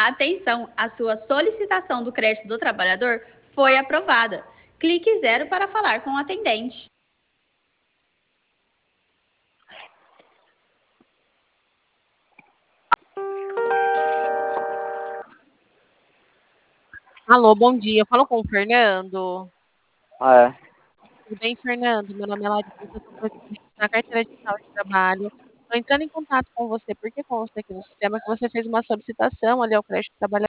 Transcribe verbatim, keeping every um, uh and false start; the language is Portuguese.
Atenção, a sua solicitação do crédito do trabalhador foi aprovada. Clique zero para falar com o atendente. Alô, bom dia. Falo com o Fernando. Ah, é. Tudo bem, Fernando? Meu nome é Larissa, eu sou assistente na carteira digital de trabalho. Estou entrando em contato com você porque consta aqui no sistema que você fez uma solicitação ali ao crédito trabalhador.